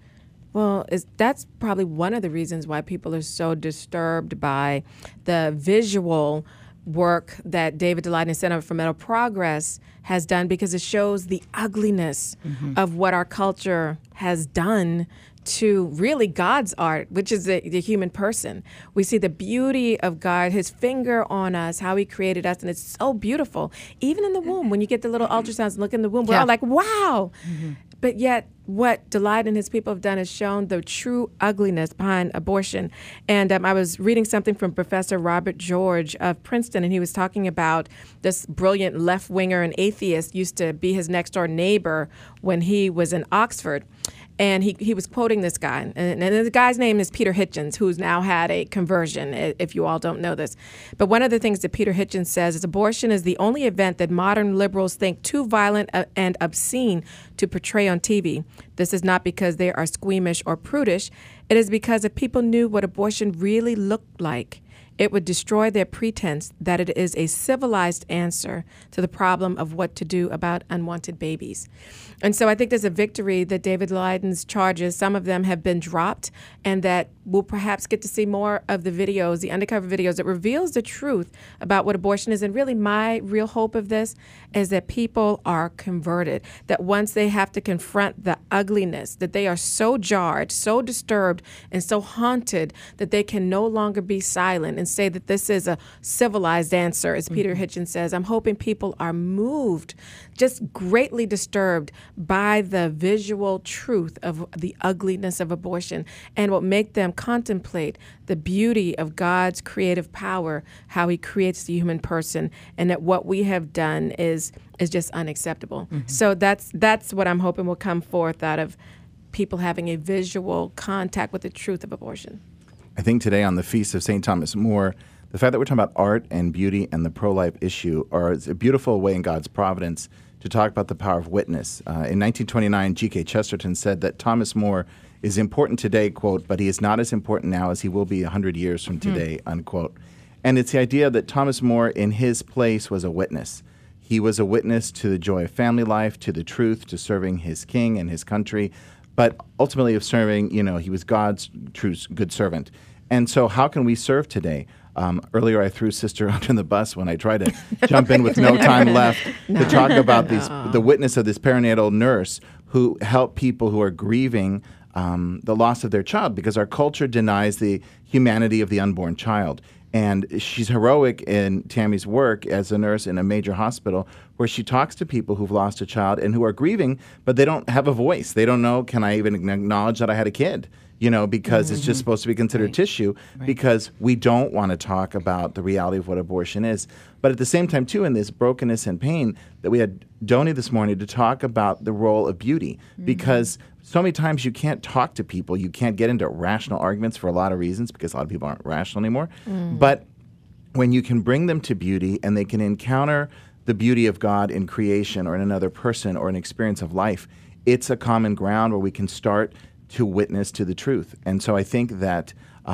that's probably one of the reasons why people are so disturbed by the visual work that David Daleiden Center for Mental Progress has done, because it shows the ugliness of what our culture has done to really God's art, which is the human person. We see the beauty of God, his finger on us, how he created us, and it's so beautiful. Even in the womb, when you get the little ultrasounds and look in the womb, we're all like, wow. But yet what Daleiden and his people have done is shown the true ugliness behind abortion. And I was reading something from Professor Robert George of Princeton, and he was talking about this brilliant left-winger and atheist used to be his next-door neighbor when he was in Oxford. And he was quoting this guy. And the guy's name is Peter Hitchens, who's now had a conversion, if you all don't know this. But one of the things that Peter Hitchens says is abortion is the only event that modern liberals think too violent and obscene to portray on TV. This is not because they are squeamish or prudish. It is because if people knew what abortion really looked like, it would destroy their pretense that it is a civilized answer to the problem of what to do about unwanted babies. And so I think there's a victory that David Daleiden's charges, some of them have been dropped, and that we'll perhaps get to see more of the videos, the undercover videos that reveals the truth about what abortion is. And really my real hope of this is that people are converted, that once they have to confront the ugliness, that they are so jarred, so disturbed, and so haunted that they can no longer be silent and say that this is a civilized answer, as Peter Hitchens says. I'm hoping people are moved, just greatly disturbed by the visual truth of the ugliness of abortion, and will make them contemplate the beauty of God's creative power, how he creates the human person, and that what we have done is just unacceptable. So that's what I'm hoping will come forth out of people having a visual contact with the truth of abortion. I think today on the Feast of St. Thomas More, the fact that we're talking about art and beauty and the pro-life issue is a beautiful way in God's providence to talk about the power of witness. In 1929, G.K. Chesterton said that Thomas More is important today, quote, but he is not as important now as he will be 100 years from today, unquote. And it's the idea that Thomas More, in his place, was a witness. He was a witness to the joy of family life, to the truth, to serving his king and his country, but ultimately of serving, he was God's true good servant. And so how can we serve today? Earlier, I threw Sister under the bus when I tried to jump in with no time left to talk about the witness of this perinatal nurse who helped people who are grieving the loss of their child, because our culture denies the humanity of the unborn child. And she's heroic in Tammy's work as a nurse in a major hospital, where she talks to people who've lost a child and who are grieving, but they don't have a voice. They don't know, can I even acknowledge that I had a kid? Because it's just supposed to be considered tissue, because we don't want to talk about the reality of what abortion is. But at the same time, too, in this brokenness and pain, that we had Donnie this morning to talk about the role of beauty, because so many times you can't talk to people, you can't get into rational arguments for a lot of reasons, because a lot of people aren't rational anymore. But when you can bring them to beauty and they can encounter the beauty of God in creation or in another person or an experience of life, it's a common ground where we can start to witness to the truth. And so I think that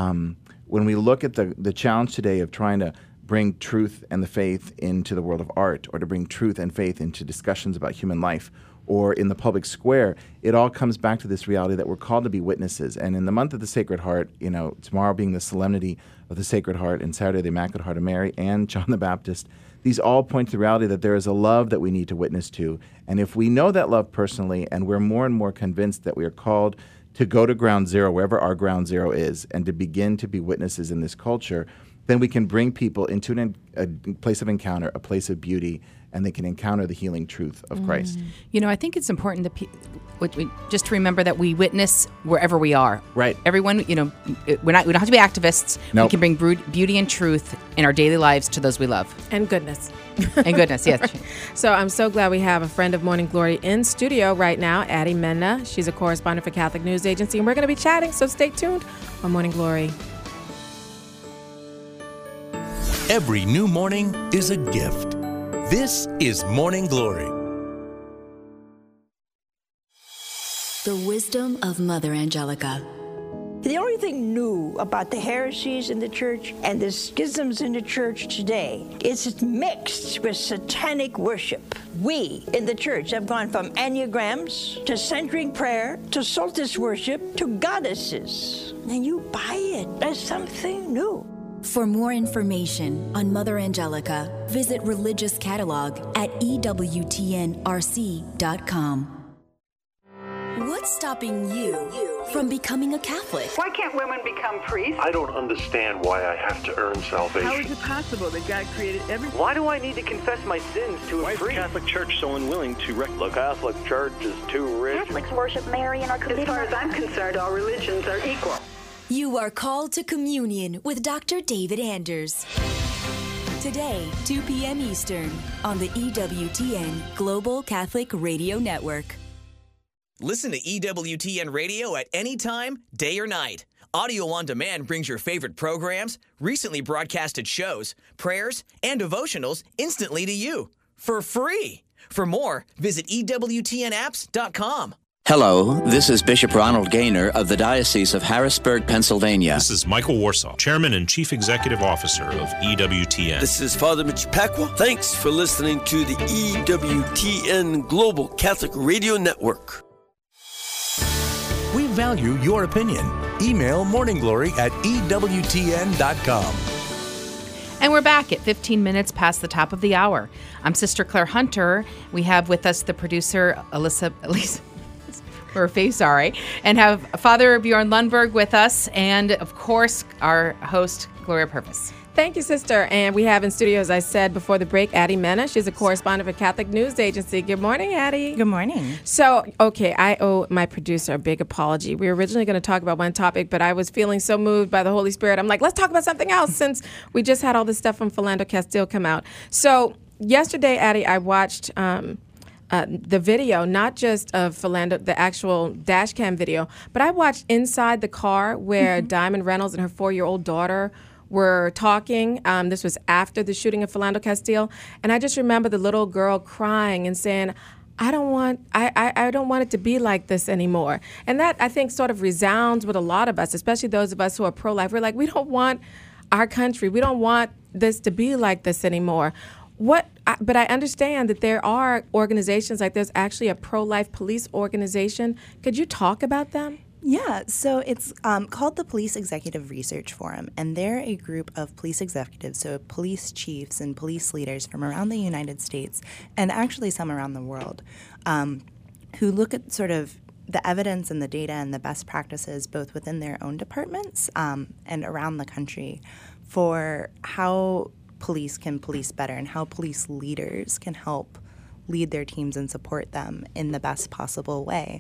when we look at the challenge today of trying to bring truth and the faith into the world of art, or to bring truth and faith into discussions about human life, or in the public square, it all comes back to this reality that we're called to be witnesses. And in the month of the Sacred Heart, tomorrow being the Solemnity of the Sacred Heart, and Saturday the Immaculate Heart of Mary and John the Baptist, these all point to the reality that there is a love that we need to witness to. And if we know that love personally, and we're more and more convinced that we are called to go to ground zero, wherever our ground zero is, and to begin to be witnesses in this culture, then we can bring people into a place of encounter, a place of beauty, and they can encounter the healing truth of Christ. You know, I think it's important that just to remember that we witness wherever we are. Right. Everyone, we don't have to be activists. Nope. We can bring beauty and truth in our daily lives to those we love. And goodness. And goodness, yes. So I'm so glad we have a friend of Morning Glory in studio right now, Addie Mena. She's a correspondent for Catholic News Agency, and we're going to be chatting, so stay tuned on Morning Glory. Every new morning is a gift. This is Morning Glory. The wisdom of Mother Angelica. The only thing new about the heresies in the church and the schisms in the church today is it's mixed with satanic worship. We in the church have gone from enneagrams to centering prayer to solstice worship to goddesses. And you buy it as something new. For more information on Mother Angelica, visit Religious Catalog at EWTNRC.com. What's stopping you from becoming a Catholic? Why can't women become priests? I don't understand why I have to earn salvation. How is it possible that God created everything? Why do I need to confess my sins to a priest? Why is the Catholic Church so unwilling to The Catholic Church is too rich. Catholics worship Mary and are committed. As far as I'm concerned, all religions are equal. You are called to communion with Dr. David Anders. Today, 2 p.m. Eastern, on the EWTN Global Catholic Radio Network. Listen to EWTN Radio at any time, day or night. Audio on demand brings your favorite programs, recently broadcasted shows, prayers, and devotionals instantly to you for free. For more, visit EWTNapps.com. Hello, this is Bishop Ronald Gaynor of the Diocese of Harrisburg, Pennsylvania. This is Michael Warsaw, Chairman and Chief Executive Officer of EWTN. This is Father Mitch Pacwa. Thanks for listening to the EWTN Global Catholic Radio Network. We value your opinion. Email morningglory@ewtn.com. And we're back at 15 minutes past the top of the hour. I'm Sister Claire Hunter. We have with us the producer, Elisa, her face, sorry, and have Father Bjorn Lundberg with us, and of course, our host, Gloria Purvis. Thank you, Sister. And we have in studio, as I said before the break, Addie Mena. She's a correspondent for Catholic News Agency. Good morning, Addie. Good morning. So, okay, I owe my producer a big apology. We were originally going to talk about one topic, but I was feeling so moved by the Holy Spirit. I'm like, let's talk about something else since we just had all this stuff from Philando Castile come out. So, yesterday, Addie, I watched the video, not just of Philando, the actual dash cam video, but I watched inside the car where Diamond Reynolds and her 4-year-old daughter were talking. This was after the shooting of Philando Castile. And I just remember the little girl crying and saying, I don't want it to be like this anymore. And that, I think, sort of resounds with a lot of us, especially those of us who are pro-life. We're like, we don't want our country, we don't want this to be like this anymore. But I understand that there are organizations, like there's actually a pro-life police organization. Could you talk about them? Yeah, so it's called the Police Executive Research Forum, and they're a group of police executives, so police chiefs and police leaders from around the United States, and actually some around the world, who look at sort of the evidence and the data and the best practices both within their own departments and around the country for how police can police better and how police leaders can help lead their teams and support them in the best possible way.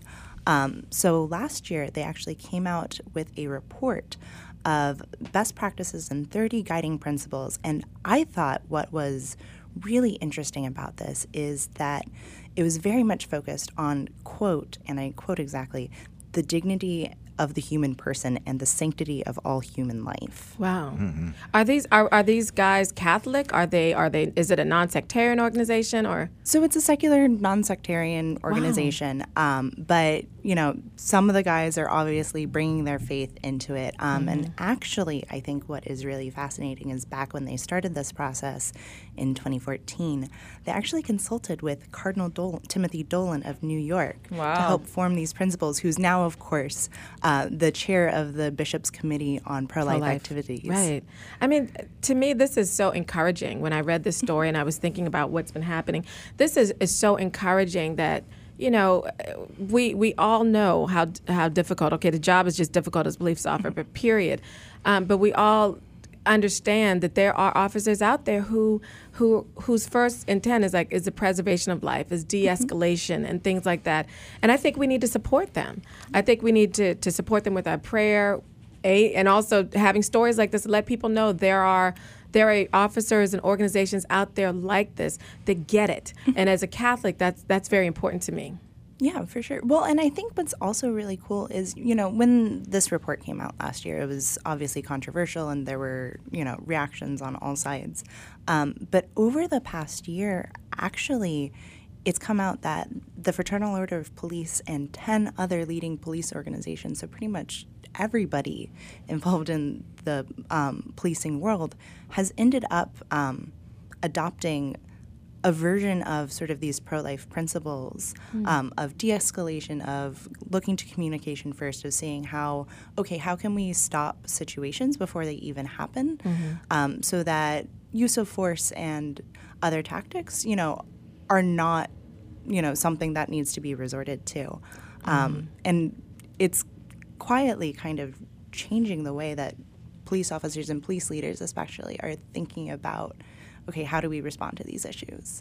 So last year, they actually came out with a report of best practices and 30 guiding principles. And I thought what was really interesting about this is that it was very much focused on, quote, and I quote exactly, the dignity of the human person and the sanctity of all human life. Wow. Mm-hmm. Are these guys Catholic? Are they is it a non-sectarian organization or? So it's a secular non-sectarian organization. Wow. But some of the guys are obviously bringing their faith into it. And actually, I think what is really fascinating is back when they started this process in 2014, they actually consulted with Cardinal Timothy Dolan of New York to help form these principles, who's now, of course, the chair of the Bishops' Committee on Pro-Life Activities. Right. I mean, to me, this is so encouraging. When I read this story and I was thinking about what's been happening, this is so encouraging that, we all know how difficult, okay, the job is just difficult as police officer, but period. But we all understand that there are officers out there whose first intent is the preservation of life, is de-escalation and things like that. And I think we need to support them. I think we need to support them with our prayer, and also having stories like this to let people know there are officers and organizations out there like this that get it. And as a Catholic, that's very important to me. Yeah, for sure. Well, and I think what's also really cool is, when this report came out last year, it was obviously controversial and there were, reactions on all sides. But over the past year, actually, it's come out that the Fraternal Order of Police and 10 other leading police organizations, so pretty much everybody involved in the policing world, has ended up adopting a version of sort of these pro-life principles of de-escalation, of looking to communication first, of seeing how can we stop situations before they even happen, so that use of force and other tactics, are not, something that needs to be resorted to. And it's quietly kind of changing the way that police officers and police leaders especially are thinking about, okay, how do we respond to these issues?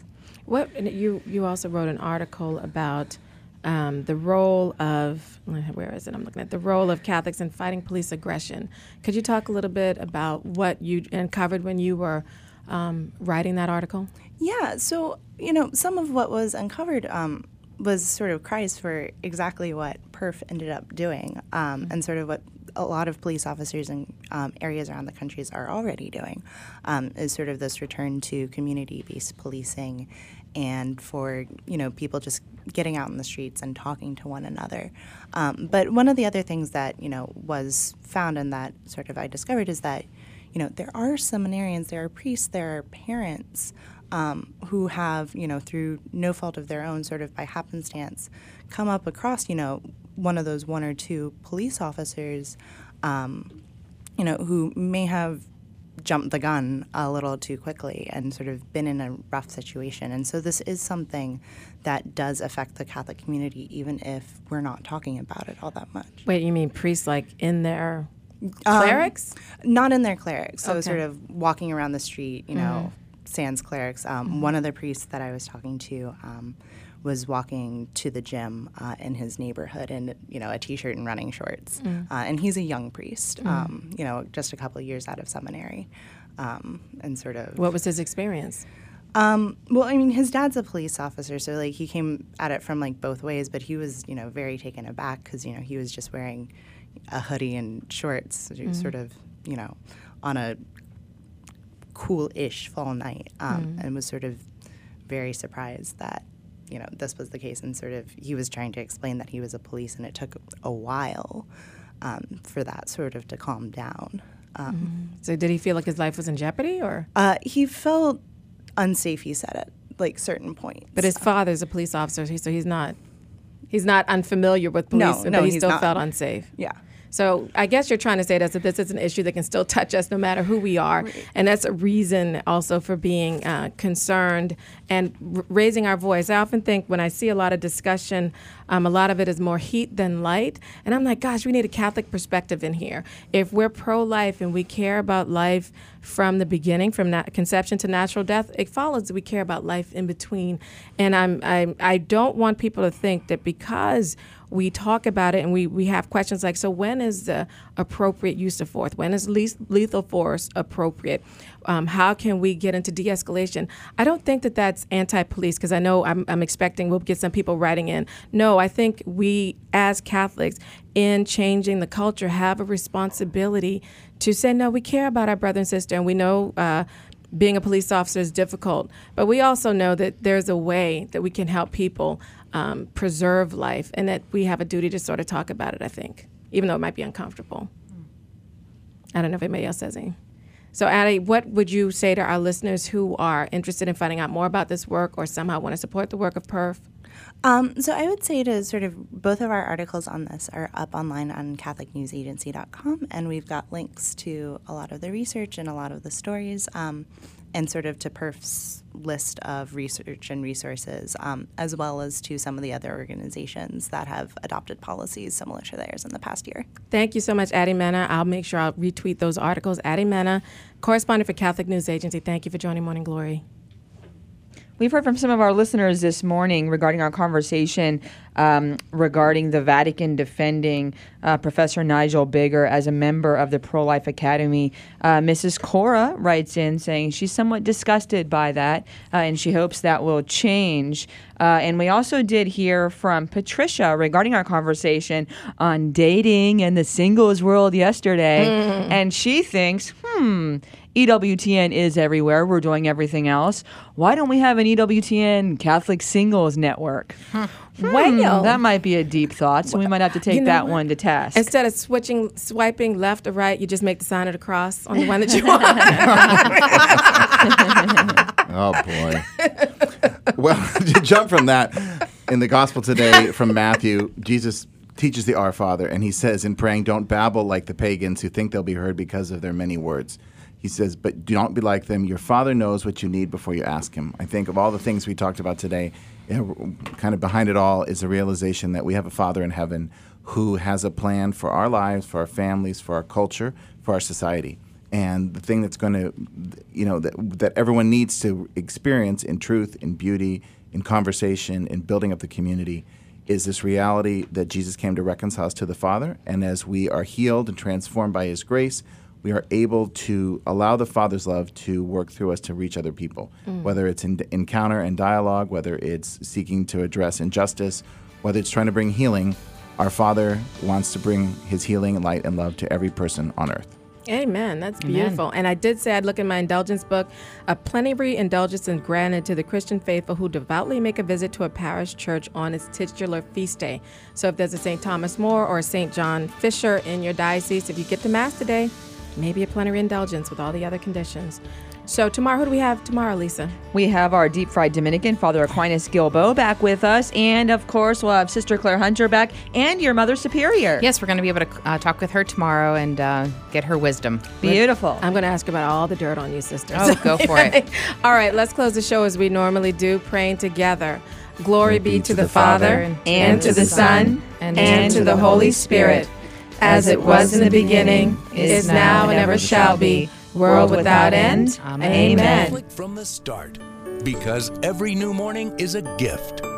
You also wrote an article about the role of, where is it? I'm looking at the role of Catholics in fighting police aggression. Could you talk a little bit about what you uncovered when you were writing that article? Yeah, so, some of what was uncovered was sort of cries for exactly what PERF ended up doing, and sort of what a lot of police officers in areas around the country are already doing, is sort of this return to community-based policing, and for people just getting out in the streets and talking to one another. But one of the other things that was found and that sort of I discovered is that there are seminarians, there are priests, there are parents who have through no fault of their own, sort of by happenstance, come up across one of those one or two police officers, who may have jumped the gun a little too quickly and sort of been in a rough situation. And so this is something that does affect the Catholic community, even if we're not talking about it all that much. Wait, you mean priests like in their clerics? Not in their clerics. So Okay. sort of walking around the street, sans clerics. One of the priests that I was talking to was walking to the gym in his neighborhood in a t-shirt and running shorts, and he's a young priest, just a couple of years out of seminary, and sort of. What was his experience? Well, I mean, his dad's a police officer, so he came at it from both ways, but he was very taken aback because he was just wearing a hoodie and shorts, sort of on a cool-ish fall night, and was sort of very surprised that this was the case, and sort of he was trying to explain that he was a police, and it took a while for that sort of to calm down. So did he feel like his life was in jeopardy, or? He felt unsafe, he said, at certain points. But his father's a police officer, so he's not unfamiliar with police, No, but he he's still not. felt unsafe. Yeah. So I guess you're trying to say that this is an issue that can still touch us no matter who we are. Right. And that's a reason also for being concerned and raising our voice. I often think when I see a lot of discussion, a lot of it is more heat than light. And I'm like, gosh, we need a Catholic perspective in here. If we're pro-life and we care about life from the beginning, from conception to natural death, it follows that we care about life in between. And I don't want people to think that because we talk about it and we have questions like, so when is the appropriate use of force? When is lethal force appropriate? How can we get into de-escalation? I don't think that that's anti-police, because I know I'm expecting we'll get some people writing in. No, I think we as Catholics, in changing the culture, have a responsibility to say, no, we care about our brother and sister, and we know being a police officer is difficult, but we also know that there's a way that we can help people preserve life, and that we have a duty to sort of talk about it, I think, even though it might be uncomfortable. I don't know if anybody else says anything. So, Addie, what would you say to our listeners who are interested in finding out more about this work or somehow want to support the work of PERF? So I would say to sort of both of our articles on this are up online on CatholicNewsAgency.com, and we've got links to a lot of the research and a lot of the stories, and sort of to PERF's list of research and resources, as well as to some of the other organizations that have adopted policies similar to theirs in the past year. Thank you so much, Addie Mena. I'll make sure I'll retweet those articles. Addie Mena, correspondent for Catholic News Agency. Thank you for joining Morning Glory. We've heard from some of our listeners this morning regarding our conversation regarding the Vatican defending Professor Nigel Bigger as a member of the Pro-Life Academy. Mrs. Cora writes in saying she's somewhat disgusted by that, and she hopes that will change. And we also did hear from Patricia regarding our conversation on dating and the singles world yesterday, and she thinks, EWTN is everywhere. We're doing everything else. Why don't we have an EWTN Catholic Singles Network? Well, that might be a deep thought, so we might have to take that one to task. Instead of swiping left or right, you just make the sign of the cross on the one that you want. Oh, boy. Well, to jump from that, in the gospel today from Matthew, Jesus teaches the Our Father, and he says in praying, don't babble like the pagans who think they'll be heard because of their many words. He says, but do not be like them. Your Father knows what you need before you ask him. I think of all the things we talked about today, kind of behind it all is a realization that we have a Father in heaven who has a plan for our lives, for our families, for our culture, for our society. And the thing that's going to, that everyone needs to experience in truth, in beauty, in conversation, in building up the community is this reality that Jesus came to reconcile us to the Father. And as we are healed and transformed by his grace, we are able to allow the Father's love to work through us to reach other people, whether it's in encounter and dialogue, whether it's seeking to address injustice, whether it's trying to bring healing. Our Father wants to bring his healing, light, and love to every person on earth. Amen. That's beautiful. And I did say I'd look in my indulgence book. A plenary indulgence is granted to the Christian faithful who devoutly make a visit to a parish church on its titular feast day. So if there's a St. Thomas More or a St. John Fisher in your diocese, if you get to Mass today, maybe a plenary indulgence with all the other conditions. So tomorrow, who do we have tomorrow, Lisa? We have our deep-fried Dominican, Father Aquinas Gilbo, back with us. And, of course, we'll have Sister Claire Hunter back and your Mother Superior. Yes, we're going to be able to talk with her tomorrow and get her wisdom. Beautiful. I'm going to ask about all the dirt on you, sisters. Oh, go for it. All right, let's close the show as we normally do, praying together. Glory be to the Father, and to the Son, and to the Holy Spirit, as it was in the beginning, is now, and ever shall be, world without end. Amen. Catholic from the start, because every new morning is a gift.